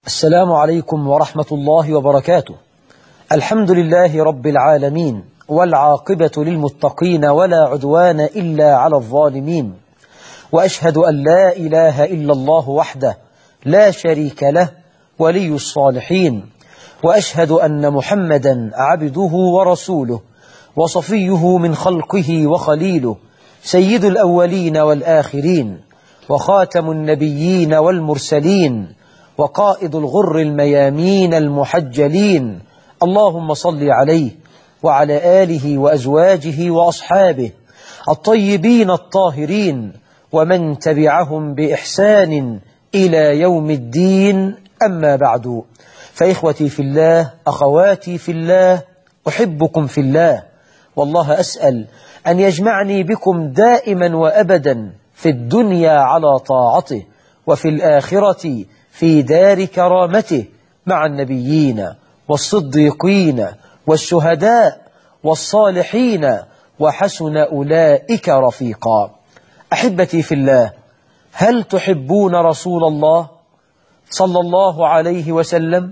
السلام عليكم ورحمة الله وبركاته. الحمد لله رب العالمين، والعاقبة للمتقين، ولا عدوان إلا على الظالمين. وأشهد أن لا إله إلا الله وحده لا شريك له ولي الصالحين، وأشهد أن محمدا عبده ورسوله وصفيه من خلقه وخليله، سيد الأولين والآخرين، وخاتم النبيين والمرسلين، وقائد الغر الميامين المحجلين. اللهم صل عليه وعلى آله وأزواجه وأصحابه الطيبين الطاهرين، ومن تبعهم بإحسان إلى يوم الدين. أما بعد، فإخوتي في الله، أخواتي في الله، أحبكم في الله، والله أسأل أن يجمعني بكم دائما وأبدا في الدنيا على طاعته، وفي الآخرة في دار كرامته مع النبيين والصديقين والشهداء والصالحين، وحسن أولئك رفيقا. أحبتي في الله، هل تحبون رسول الله صلى الله عليه وسلم؟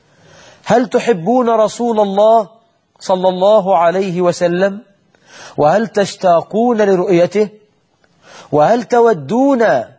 هل تحبون رسول الله صلى الله عليه وسلم؟ وهل تشتاقون لرؤيته؟ وهل تودون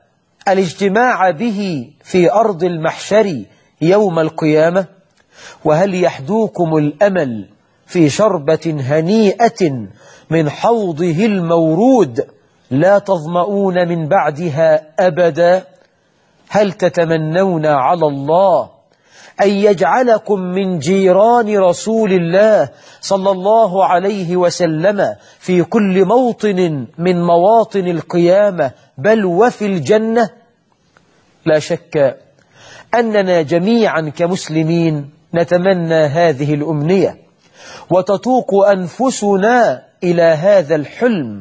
الاجتماع به في أرض المحشر يوم القيامة؟ وهل يحدوكم الأمل في شربة هنيئة من حوضه المورود لا تظمؤون من بعدها أبدا؟ هل تتمنون على الله أن يجعلكم من جيران رسول الله صلى الله عليه وسلم في كل موطن من مواطن القيامة، بل وفي الجنة؟ لا شك أننا جميعا كمسلمين نتمنى هذه الأمنية، وتتوق أنفسنا إلى هذا الحلم.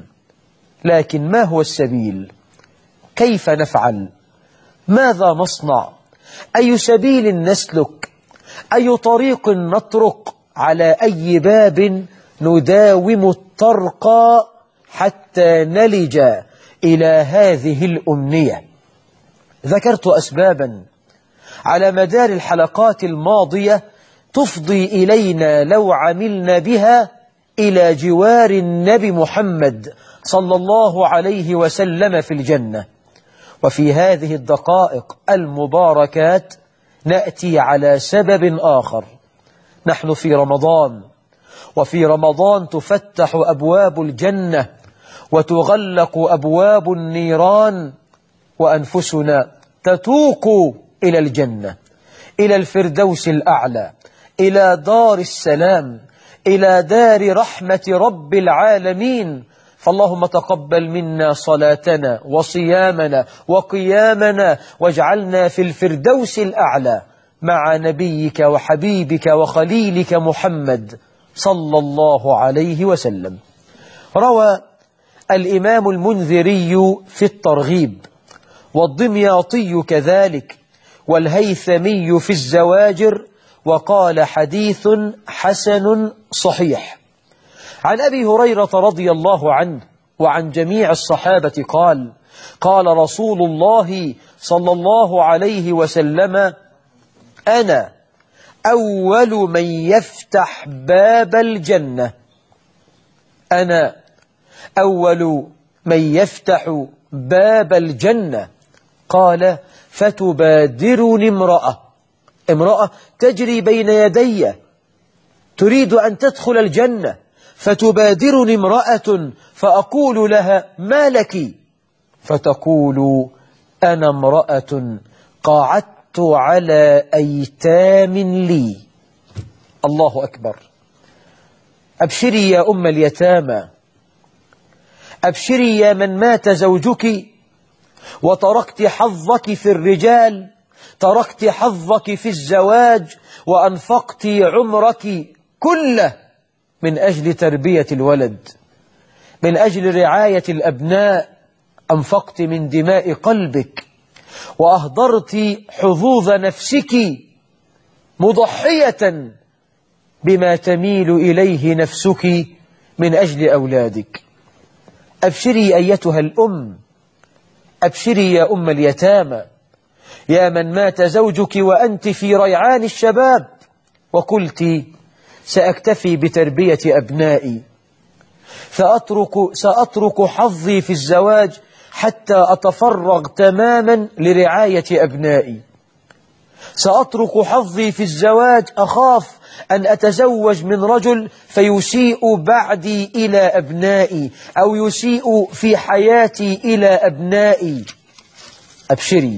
لكن ما هو السبيل؟ كيف نفعل؟ ماذا نصنع؟ أي سبيل نسلك؟ أي طريق نطرق؟ على أي باب نداوم الطرق حتى نلج إلى هذه الأمنية؟ ذكرت أسبابا على مدار الحلقات الماضية تفضي إلينا لو عملنا بها إلى جوار النبي محمد صلى الله عليه وسلم في الجنة. وفي هذه الدقائق المباركات نأتي على سبب آخر. نحن في رمضان، وفي رمضان تفتح أبواب الجنة وتغلق أبواب النيران، وأنفسنا تتوق إلى الجنة، إلى الفردوس الأعلى، إلى دار السلام، إلى دار رحمة رب العالمين. فاللهم تقبل منا صلاتنا وصيامنا وقيامنا، واجعلنا في الفردوس الأعلى مع نبيك وحبيبك وخليلك محمد صلى الله عليه وسلم. روى الإمام المنذري في الترغيب، والدمياطي كذلك، والهيثمي في الزواجر، وقال حديث حسن صحيح، عن أبي هريرة رضي الله عنه وعن جميع الصحابة قال: قال رسول الله صلى الله عليه وسلم: أنا أول من يفتح باب الجنة. أنا أول من يفتح باب الجنة. قال: فتبادرني امرأة تجري بين يدي تريد أن تدخل الجنة، فتبادرني امرأة فأقول لها: ما لك؟ فتقول: أنا امرأة قعدت على أيتام لي. الله أكبر. أبشري يا أم اليتامى، أبشري يا من مات زوجك وتركت حظك في الرجال، تركت حظك في الزواج، وأنفقت عمرك كله من أجل تربية الولد، من أجل رعاية الأبناء. أنفقت من دماء قلبك، وأهدرت حظوظ نفسك مضحية بما تميل إليه نفسك من أجل أولادك. أبشري أيتها الأم، أبشري يا أم اليتامى، يا من مات زوجك وأنت في ريعان الشباب، وقلت سأكتفي بتربية أبنائي، سأترك حظي في الزواج حتى أتفرغ تماما لرعاية أبنائي. سأترك حظي في الزواج، أخاف أن أتزوج من رجل فيسيء بعدي إلى أبنائي أو يسيء في حياتي إلى أبنائي. أبشري،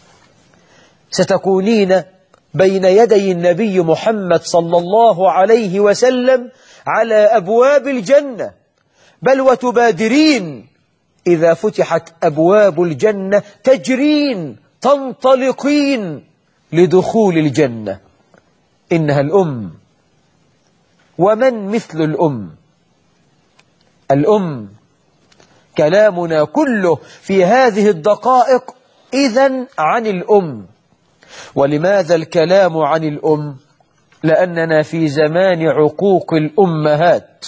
ستكونين بين يدي النبي محمد صلى الله عليه وسلم على أبواب الجنة، بل وتبادرين إذا فتحت أبواب الجنة تجرين تنطلقين لدخول الجنة. إنها الأم، ومن مثل الأم؟ الأم كلامنا كله في هذه الدقائق إذن عن الأم. ولماذا الكلام عن الأم؟ لأننا في زمان عقوق الأمهات.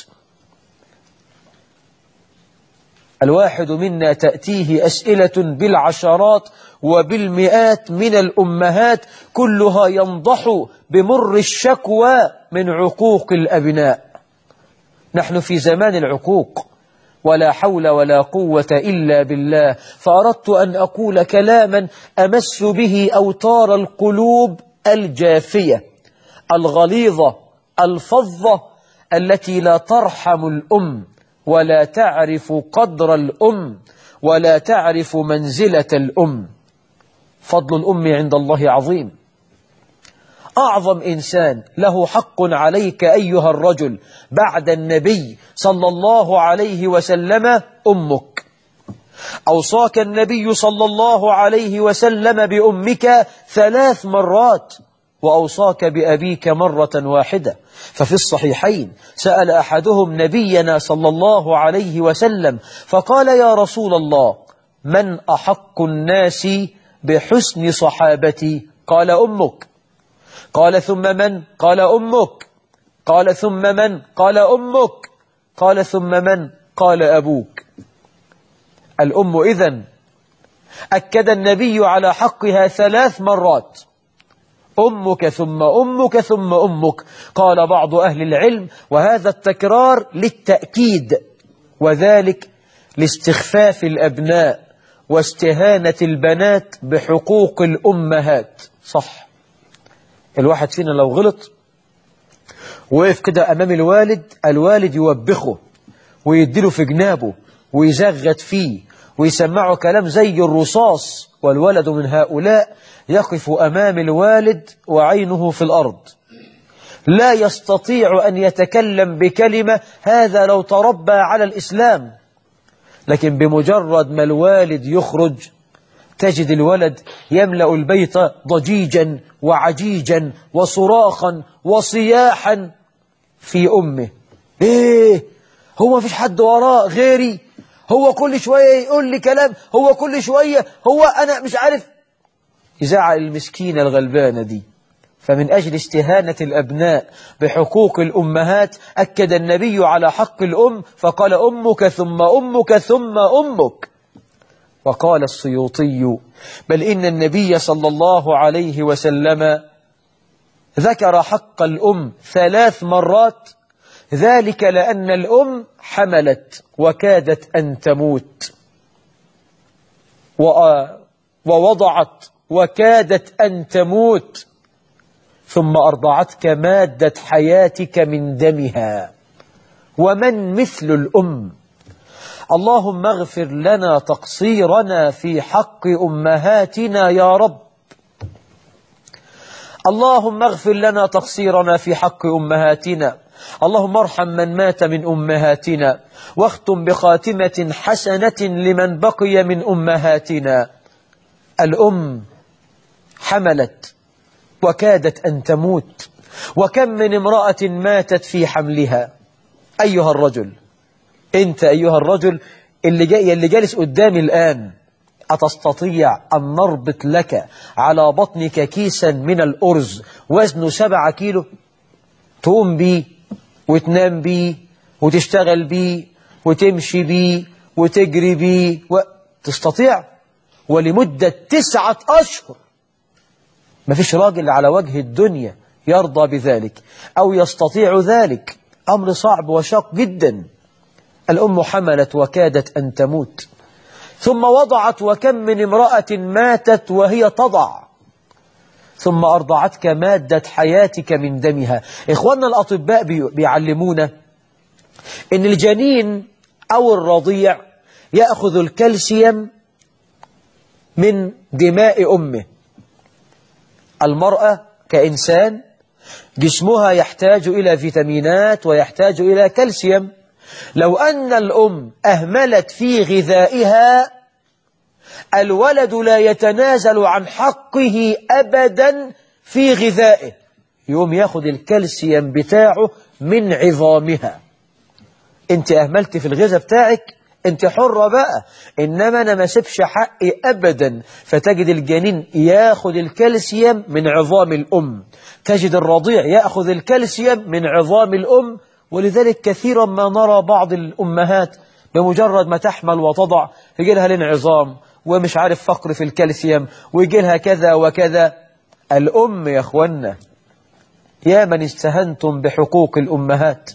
الواحد منا تأتيه أسئلة بالعشرات وبالمئات من الأمهات، كلها ينضح بمر الشكوى من عقوق الأبناء. نحن في زمان العقوق، ولا حول ولا قوة إلا بالله. فأردت أن أقول كلاما أمس به أوتار القلوب الجافية الغليظة الفظة التي لا ترحم الأم ولا تعرف قدر الأم ولا تعرف منزلة الأم. فضل الأم عند الله عظيم. أعظم إنسان له حق عليك أيها الرجل بعد النبي صلى الله عليه وسلم أمك. أوصاك النبي صلى الله عليه وسلم بأمك 3 مرات، وأوصاك بأبيك مرة واحدة. ففي الصحيحين سأل أحدهم نبينا صلى الله عليه وسلم فقال: يا رسول الله، من أحق الناس بحسن صحابتي؟ قال: أمك. قال: ثم من؟ قال: أمك. قال: ثم من؟ قال: أمك. قال: ثم من؟ قال: أبوك. الأم إذن أكد النبي على حقها 3 مرات: أمك ثم أمك ثم أمك. قال بعض أهل العلم: وهذا التكرار للتأكيد، وذلك لاستخفاف الأبناء واستهانة البنات بحقوق الأمهات. صح، الواحد فينا لو غلط وقف كده أمام الوالد يوبخه ويديله في جنابه ويزغت فيه ويسمعه كلام زي الرصاص، والولد من هؤلاء يقف أمام الوالد وعينه في الأرض، لا يستطيع أن يتكلم بكلمة، هذا لو تربى على الإسلام. لكن بمجرد ما الوالد يخرج تجد الولد يملأ البيت ضجيجا وعجيجا وصراخا وصياحا في أمه. إيه، هو مفيش حد وراه غيري؟ هو كل شوية يقول لي كلام، هو كل شوية، هو أنا مش عارف. يزعل المسكينة الغلبانة دي. فمن أجل استهانة الأبناء بحقوق الأمهات أكد النبي على حق الأم فقال: أمك ثم أمك ثم أمك. وقال السيوطي: بل إن النبي صلى الله عليه وسلم ذكر حق الأم 3 مرات، ذلك لأن الأم حملت وكادت أن تموت، ووضعت وكادت أن تموت، ثم أرضعتك مادة حياتك من دمها. ومن مثل الأم؟ اللهم اغفر لنا تقصيرنا في حق أمهاتنا يا رب. اللهم اغفر لنا تقصيرنا في حق أمهاتنا. اللهم ارحم من مات من أمهاتنا، واختم بخاتمة حسنة لمن بقي من أمهاتنا. الأم حملت وكادت أن تموت، وكم من امرأة ماتت في حملها. أيها الرجل، أنت أيها الرجل اللي جالس قدامي الآن، أتستطيع أن نربط لك على بطنك كيسا من الأرز وزنه 7 كيلو تقوم بيه وتنام بيه وتشتغل بيه وتمشي بيه وتجري بيه تستطيع؟ ولمدة 9 أشهر ما فيش راجل على وجه الدنيا يرضى بذلك أو يستطيع ذلك، أمر صعب وشاق جدا. الأم حملت وكادت أن تموت، ثم وضعت، وكم من امرأة ماتت وهي تضع، ثم أرضعتك مادة حياتك من دمها. إخواننا الأطباء بيعلمونا إن الجنين أو الرضيع يأخذ الكالسيوم من دماء أمه. المرأة كإنسان جسمها يحتاج إلى فيتامينات ويحتاج إلى كالسيوم. لو أن الأم أهملت في غذائها الولد لا يتنازل عن حقه أبدا في غذائه، يوم ياخد الكالسيوم بتاعه من عظامها. انت أهملت في الغذاء بتاعك، انت حرة بقى، إنما أنا ما سيبش حقي أبدا. فتجد الجنين ياخد الكالسيوم من عظام الأم، تجد الرضيع يأخذ الكالسيوم من عظام الأم. ولذلك كثيرا ما نرى بعض الأمهات بمجرد ما تحمل وتضع يجي لها الانعظام ومش عارف فقر في الكالسيوم ويجي لها كذا وكذا. الأم يا أخوانا، يا من استهنتم بحقوق الأمهات،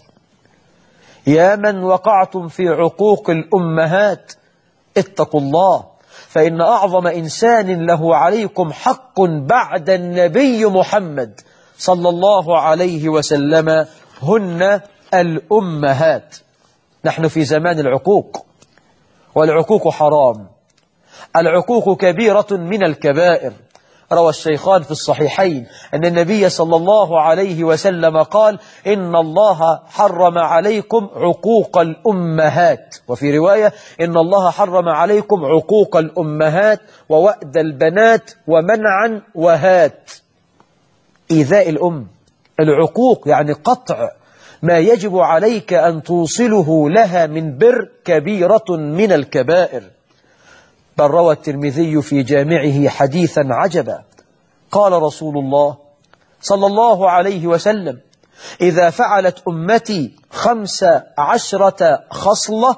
يا من وقعتم في عقوق الأمهات، اتقوا الله، فإن أعظم إنسان له عليكم حق بعد النبي محمد صلى الله عليه وسلم هن الأمهات. نحن في زمان العقوق، والعقوق حرام، العقوق كبيرة من الكبائر. روى الشيخان في الصحيحين أن النبي صلى الله عليه وسلم قال: إن الله حرم عليكم عقوق الأمهات، وفي رواية: إن الله حرم عليكم عقوق الأمهات ووأد البنات ومنعا وهات. إيذاء الأم، العقوق يعني قطع ما يجب عليك أن توصله لها من بر، كبيرة من الكبائر. بل روى الترمذي في جامعه حديثا عجبا، قال رسول الله صلى الله عليه وسلم: إذا فعلت أمتي 15 خصلة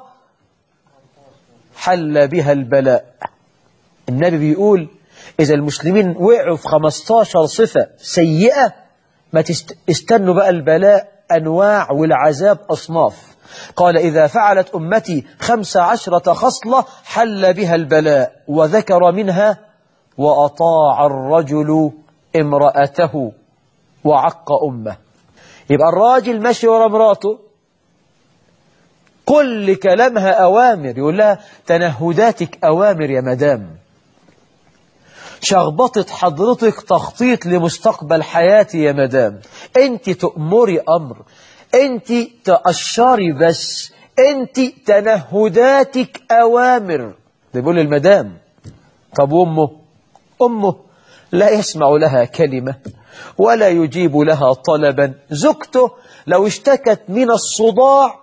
حل بها البلاء. النبي بيقول إذا المسلمين وقعوا في 15 صفة سيئة ما تستنوا بقى البلاء أنواع والعذاب أصناف. قال: إذا فعلت أمتي 15 خصلة حل بها البلاء، وذكر منها: وأطاع الرجل امرأته وعق أمه. يبقى الراجل ماشي ورا مراته، كل كلامها أوامر، يقول لها تنهداتك أوامر يا مدام، شخبطة حضرتك تخطيط لمستقبل حياتي يا مدام، انت تأمري أمر، انت تأشري بس، انت تنهداتك أوامر. ده بيقول المدام. طب أمه لا يسمع لها كلمة ولا يجيب لها طلبا. زوجته لو اشتكت من الصداع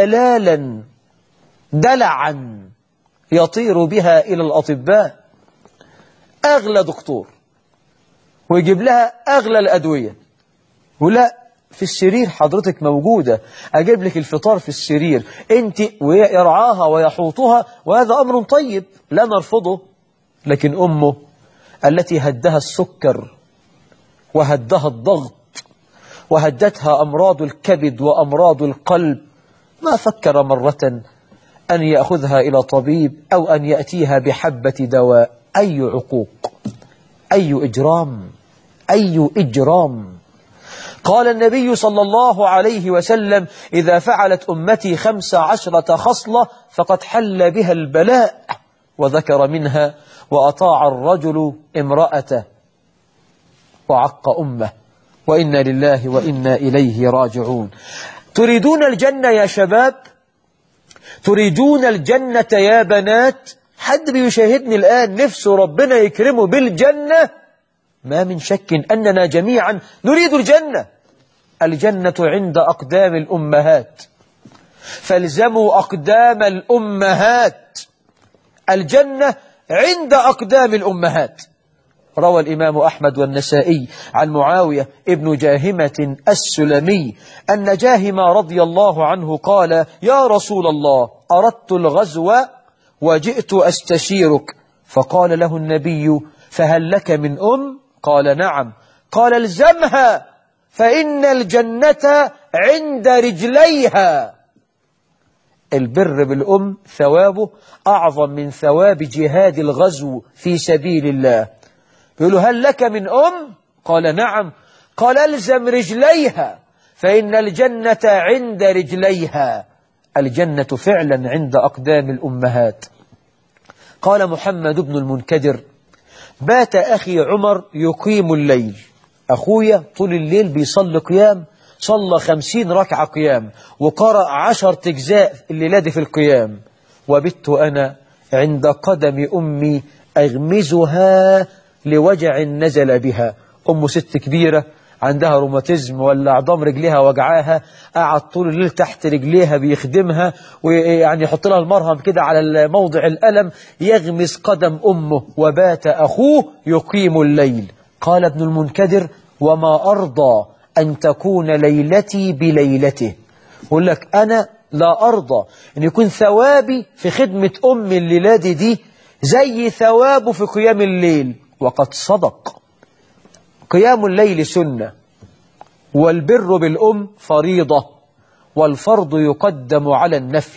دلعا يطير بها إلى الأطباء، أغلى دكتور، ويجيب لها أغلى الأدوية، ولا في السرير حضرتك موجودة، أجيب لك الفطار في السرير أنت، ويرعاها ويحوطها، وهذا أمر طيب لا نرفضه. لكن أمه التي هدها السكر وهدها الضغط وهدتها أمراض الكبد وأمراض القلب، ما فكر مرة أن يأخذها إلى طبيب أو أن يأتيها بحبة دواء. أي عقوق، أي إجرام، أي إجرام. قال النبي صلى الله عليه وسلم: إذا فعلت أمتي 15 خصلة فقد حل بها البلاء، وذكر منها: وأطاع الرجل امرأته وعق أمه، وإنا لله وإنا إليه راجعون. تريدون الجنة يا شباب؟ تريدون الجنة يا بنات؟ حد بيشاهدني الآن نفسه ربنا يكرمه بالجنة؟ ما من شك أننا جميعا نريد الجنة. الجنة عند أقدام الأمهات، فالزموا أقدام الأمهات. الجنة عند أقدام الأمهات. روى الإمام أحمد والنسائي عن معاوية ابن جاهمة السلمي أن جاهم رضي الله عنه قال: يا رسول الله، أردت الغزو وجئت أستشيرك. فقال له النبي: فهل لك من أم؟ قال نعم. قال الزمها فإن الجنة عند رجليها. البر بالأم ثوابه أعظم من ثواب جهاد الغزو في سبيل الله. يقولوا هل لك من أم؟ قال نعم. قال الزم رجليها فإن الجنة عند رجليها. الجنة فعلا عند أقدام الأمهات. قال محمد بن المنكدر بات أخي عمر يقيم الليل. أخويا طول الليل بيصلي قيام، صلى 50 ركعة قيام وقرأ 10 أجزاء الليلة دي في القيام. وبت أنا عند قدم أمي أغمزها لوجع نزل بها. أم ست كبيرة عندها روماتيزم ولا عظام رجليها وجعاها، قعد طول الليل تحت رجليها بيخدمها، ويعني يحط لها المرهم كده على موضع الألم، يغمس قدم أمه. وبات أخوه يقيم الليل. قال ابن المنكدر وما أرضى أن تكون ليلتي بليلته. يقول لك أنا لا أرضى أن يكون ثوابي في خدمة أم الليلة دي زي ثوابه في قيام الليل. وقد صدق. قيام الليل سنة، والبر بالأم فريضة، والفرض يقدم على النفل.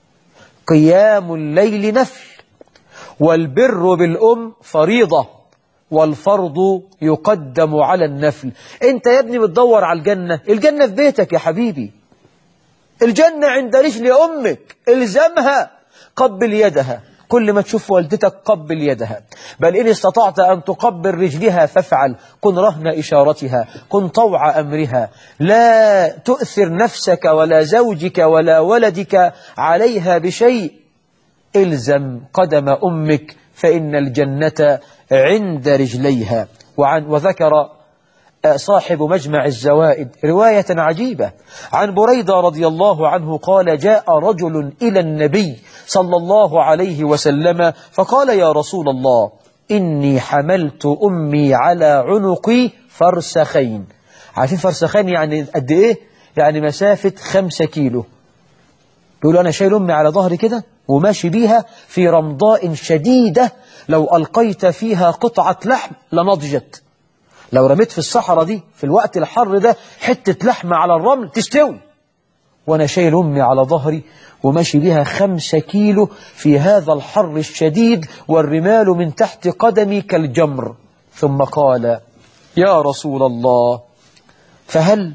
قيام الليل نفل، والبر بالأم فريضة، والفرض يقدم على النفل. انت يا ابني بتدور على الجنة، الجنة في بيتك يا حبيبي. الجنة عند رجل أمك، الزمها، قبل يدها. كل ما تشوف والدتك قبل يدها، بل إن استطعت أن تقبل رجلها فافعل. كن رهن إشارتها، كن طوع أمرها، لا تؤثر نفسك ولا زوجك ولا ولدك عليها بشيء. إلزم قدم أمك فإن الجنة عند رجليها. وذكر صاحب مجمع الزوائد رواية عجيبة عن بريدة رضي الله عنه قال جاء رجل إلى النبي صلى الله عليه وسلم فقال يا رسول الله إني حملت أمي على عنقي فرسخين. عارفين فرسخين يعني قد إيه؟ يعني مسافة 5 كيلو. بيقول أنا شايل أمي على ظهري كده وماشي بيها في رمضاء شديدة، لو ألقيت فيها قطعة لحم لنضجت. لو رميت في الصحراء دي في الوقت الحر ده حتة لحمة على الرمل تستوي. وأنا شايل أمي على ظهري وماشي بها 5 كيلو في هذا الحر الشديد، والرمال من تحت قدمي كالجمر. ثم قال يا رسول الله فهل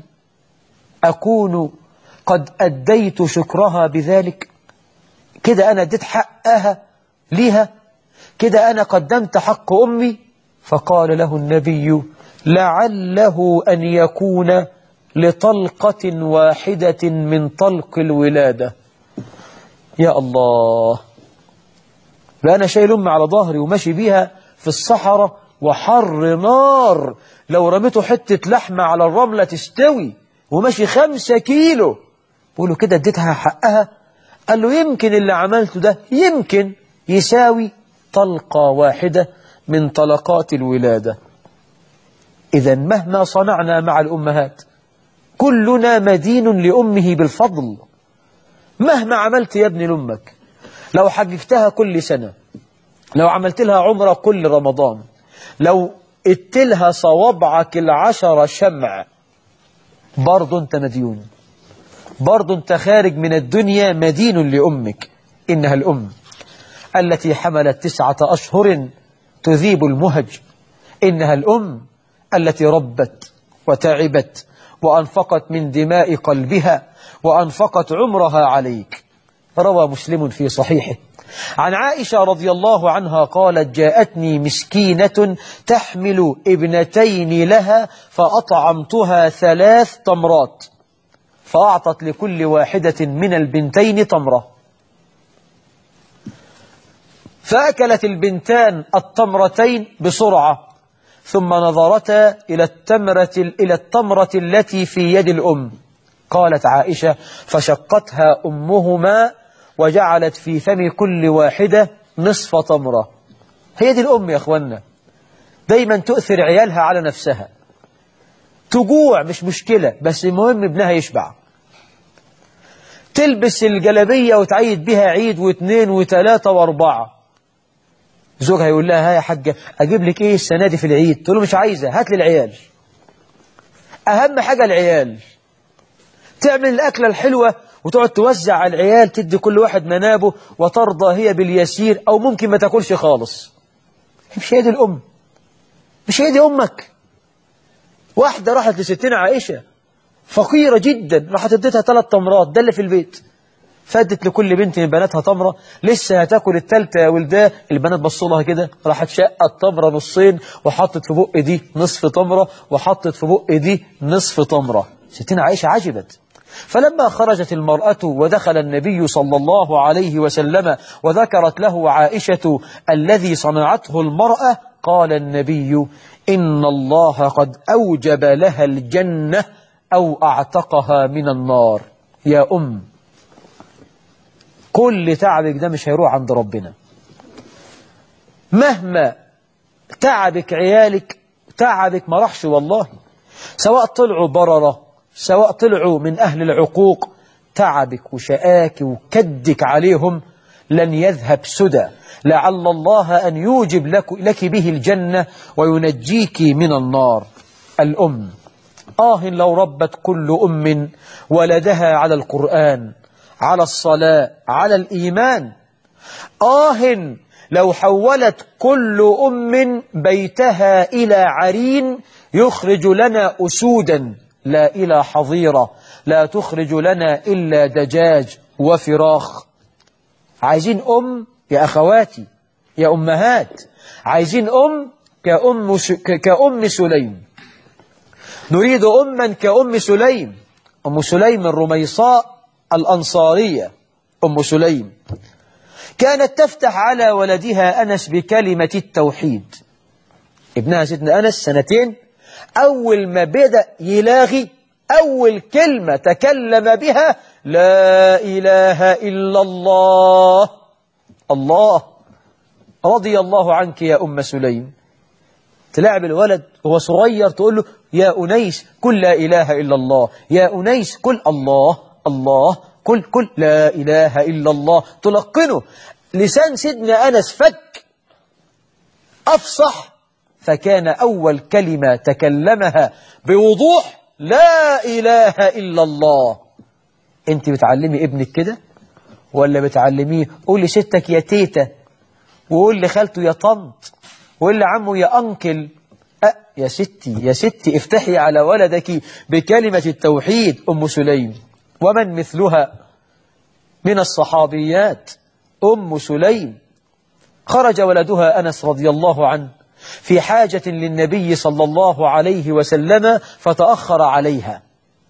أكون قد أديت شكرها بذلك؟ كده أنا اديت حقها ليها؟ كده أنا قدمت حق أمي؟ فقال له النبي لعله أن يكون لطلقة واحدة من طلق الولادة. يا الله، أنا شايل أمي على ظهري وماشي بيها في الصحراء وحر نار، لو رميته حتة لحمة على الرملة تستوي، وماشي 5 كيلو. بقوله كده اديتها حقها؟ قال له يمكن اللي عملته ده يمكن يساوي طلقة واحدة من طلقات الولادة. إذا مهما صنعنا مع الأمهات كلنا مدين لأمه بالفضل. مهما عملت يا ابن لأمك، لو حججتها كل سنة، لو عملت لها عمرة كل رمضان، لو اتلها صوابعك 10 شمع، برضو انت مديون، برضو انت خارج من الدنيا مدين لأمك. إنها الأم التي حملت 9 أشهر تذيب المهج. إنها الأم التي ربت وتعبت وأنفقت من دماء قلبها وأنفقت عمرها عليك. روى مسلم في صحيحه عن عائشة رضي الله عنها قالت جاءتني مسكينة تحمل ابنتين لها فأطعمتها 3 تمرات، فأعطت لكل واحدة من البنتين تمرة، فأكلت البنتان التمرتين بسرعة، ثم نظرتا إلى التمرة التي في يد الأم. قالت عائشة فشقتها أمهما وجعلت في فم كل واحدة نصف تمرة. هي دي الأم يا أخوانا، دايما تؤثر عيالها على نفسها. تجوع مش مشكلة، بس المهم ابنها يشبع. تلبس الجلابية وتعيد بها عيد و2 و3 و4، زوجها يقول لها ها يا حاجة أجيب لك إيه السنة دي في العيد؟ تقول له مش عايزة، هات لي العيال. أهم حاجة العيال. تعمل الأكلة الحلوة وتقعد توزع على العيال، تدي كل واحد منابه وترضى هي باليسير، أو ممكن ما تاكلش خالص. مش هي دي الأم؟ مش هي دي أمك؟ واحدة راحت لستنا عائشة فقيرة جدا، راحت اديتها 3 تمرات، ده اللي في البيت، فادت لكل بنت من بناتها تمرة، لسه هتاكل الثالثة يا ولداه، البنات بصوا لها كده، راحت شقت التمرة نصين وحطت في بق دي نصف تمرة وحطت في بق دي نصف تمرة. ستنا عائشة عجبت. فلما خرجت المرأة ودخل النبي صلى الله عليه وسلم وذكرت له عائشة الذي صنعته المرأة، قال النبي: إن الله قد أوجب لها الجنة أو أعتقها من النار. يا أم، كل تعبك ده مش هيروح عند ربنا. مهما تعبك عيالك، تعبك ما راحش والله، سواء طلعوا بررة، سواء طلعوا من أهل العقوق، تعبك وشقاك وكدك عليهم لن يذهب سدى، لعل الله أن يوجب لك به الجنة وينجيك من النار. الأم لو ربت كل أم ولدها على القرآن، على الصلاة، على الإيمان. لو حولت كل أم بيتها إلى عرين يخرج لنا أسودا لا إلى حظيرة، لا تخرج لنا إلا دجاج وفراخ. عايزين أم يا أخواتي يا أمهات، عايزين أم كأم سليم. نريد أما كأم سليم. أم سليم الرميصاء الأنصارية، أم سليم كانت تفتح على ولدها أنس بكلمة التوحيد. ابنها سيدنا أنس 2 سنين، أول ما بدأ يلاغي أول كلمة تكلم بها: لا إله إلا الله. الله رضي الله عنك يا أم سليم. تلعب الولد وهو صغير تقول له: يا أنيس قل لا إله إلا الله، يا أنيس قل الله الله، قل لا إله إلا الله، تلقنه. لسان سيدنا أنس فك أفصح، فكان أول كلمة تكلمها بوضوح: لا إله إلا الله. أنت بتعلمي ابنك كده ولا بتعلميه قول لي ستك يا تيتا، وقول لي خالته يا طنط، وقول لي عمه يا أنكل؟ يا ستي يا ستي، افتحي على ولدك بكلمة التوحيد. أم سليم ومن مثلها من الصحابيات. أم سليم خرج ولدها أنس رضي الله عنه في حاجة للنبي صلى الله عليه وسلم فتأخر عليها،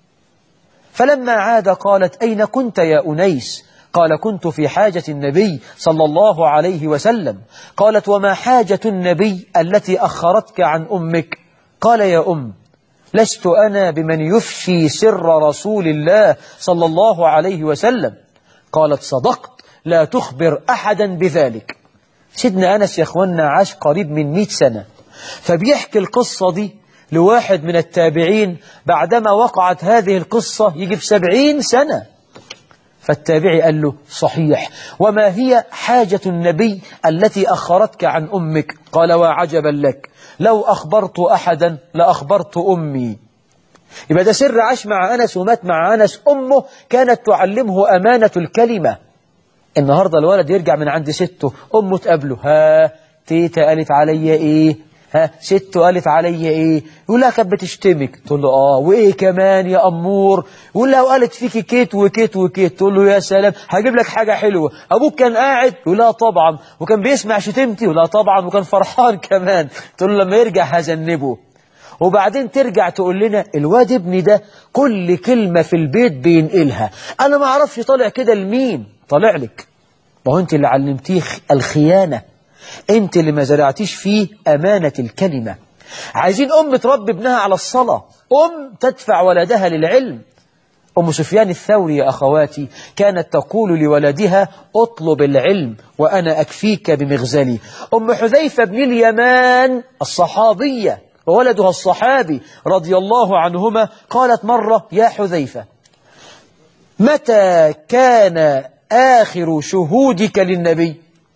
فلما عاد قالت: أين كنت يا أنيس؟ قال: كنت في حاجة النبي صلى الله عليه وسلم. قالت: وما حاجة النبي التي أخرتك عن أمك؟ قال: يا أم، لست أنا بمن يفشي سر رسول الله صلى الله عليه وسلم. قالت: صدقت، لا تخبر أحدا بذلك. سيدنا أنس يا أخوانا عاش قريب من 100 سنة، فبيحكي القصة دي لواحد من التابعين بعدما وقعت هذه القصة يجي في 70 سنة. فالتابعي قال له: صحيح، وما هي حاجة النبي التي أخرتك عن أمك؟ قال: وعجبا لك، لو أخبرت أحدا لأخبرت أمي. يبقى ده سر عاش مع أنس ومات مع أنس. أمه كانت تعلمه أمانة الكلمة. النهاردة الولد يرجع من عند سته، أمه تقابله: ها تيتا قالت عليا إيه؟ ها سته قالت عليا إيه؟ يقول لها: كانت بتشتمك. تقول له: وإيه كمان يا أمور؟ يقول لها: وقالت فيكي كيت وكيت وكيت. تقول له: يا سلام، هجيب لك حاجة حلوة. أبوك كان قاعد؟ يقول لها: طبعا. وكان بيسمع شتمتي؟ يقول لها: طبعا. وكان فرحان كمان. تقول له: لما يرجع هذنبه. وبعدين ترجع تقول لنا: الواد ابني ده كل كلمة في البيت بينقلها، أنا ما أعرفش طالع كده لمين. طالع لك، ما هو أنت اللي علمتيه الخيانة، أنت اللي ما زرعتيش فيه أمانة الكلمة. عايزين أم تربي ابنها على الصلاة، أم تدفع ولدها للعلم. أم سفيان الثوري يا أخواتي كانت تقول لولدها: اطلب العلم وأنا أكفيك بمغزلي. أم حذيفة بن اليمان الصحابية وولدها الصحابي رضي الله عنهما قالت مرة: يا حذيفة، متى كان آخر شهودك للنبي؟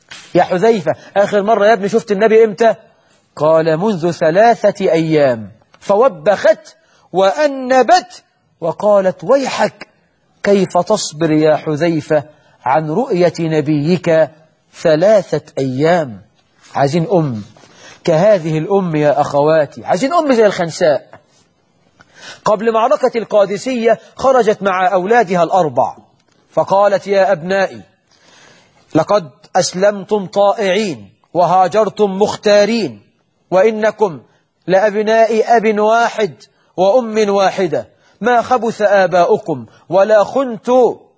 يا حذيفة آخر مرة يا ابني شفت النبي إمتى؟ قال منذ 3 أيام. فوبخت وأنبت وقالت ويحك كيف تصبر يا حذيفة عن رؤية نبيك 3 أيام. عايزين أم كهذه الأم يا أخواتي، عايزين أم زي الخنساء. قبل معركة القادسية خرجت مع أولادها ال4 فقالت يا أبنائي لقد أسلمتم طائعين وهاجرتم مختارين، وإنكم لأبناء أب واحد وأم واحدة، ما خبث آباؤكم ولا خنت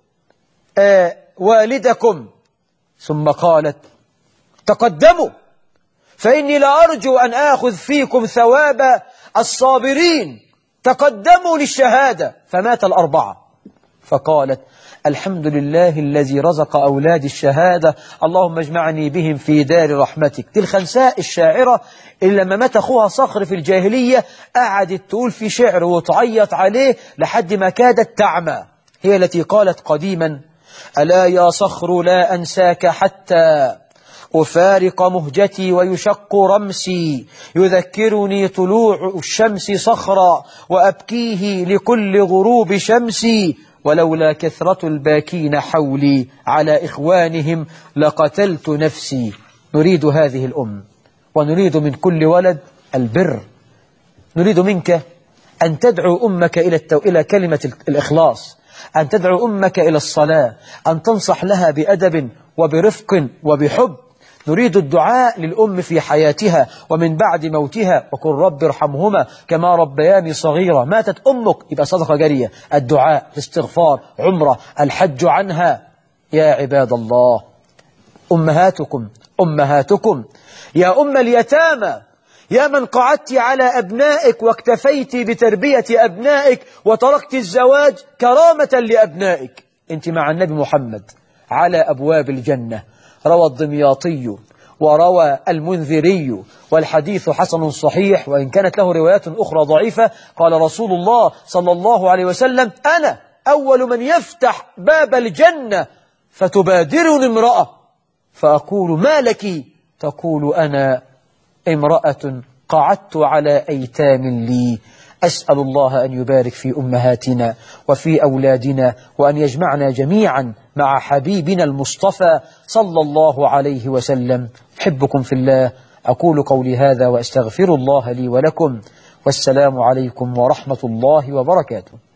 والدكم. ثم قالت تقدموا فإني لأرجو أن آخذ فيكم ثواب الصابرين، تقدموا للشهادة. فمات ال4. فقالت الحمد لله الذي رزق أولادي الشهادة، اللهم اجمعني بهم في دار رحمتك. دي الخنساء الشاعرة اللي لما مات أخوها صخر في الجاهلية قعدت تقول في شعر وتعيط عليه لحد ما كادت تعمى. هي التي قالت قديما ألا يا صخر لا أنساك حتى أفارق مهجتي ويشق رمسي، يذكرني طلوع الشمس صخرا وأبكيه لكل غروب شمسي، ولولا كثرة الباكين حولي على إخوانهم لقتلت نفسي. نريد هذه الأم، ونريد من كل ولد البر. نريد منك أن تدعو أمك إلى كلمة الإخلاص، أن تدعو أمك إلى الصلاة، أن تنصح لها بأدب وبرفق وبحب. نريد الدعاء للأم في حياتها ومن بعد موتها، وقل رب ارحمهما كما ربياني صغيرة. ماتت أمك يبقى صدقة جارية، الدعاء، الاستغفار، عمرة، الحج عنها. يا عباد الله أمهاتكم يا أم اليتامى، يا من قعدت على أبنائك واكتفيت بتربية أبنائك وتركت الزواج كرامة لأبنائك. أنت مع النبي محمد على أبواب الجنة. روى الدمياطي وروى المنذري والحديث حسن صحيح، وإن كانت له روايات أخرى ضعيفة. قال رسول الله صلى الله عليه وسلم أنا أول من يفتح باب الجنة فتبادرني امرأة فأقول ما لك؟ تقول أنا امرأة قعدت على أيتام لي. أسأل الله أن يبارك في أمهاتنا وفي أولادنا، وأن يجمعنا جميعا مع حبيبنا المصطفى صلى الله عليه وسلم. أحبكم في الله، أقول قولي هذا وأستغفر الله لي ولكم، والسلام عليكم ورحمة الله وبركاته.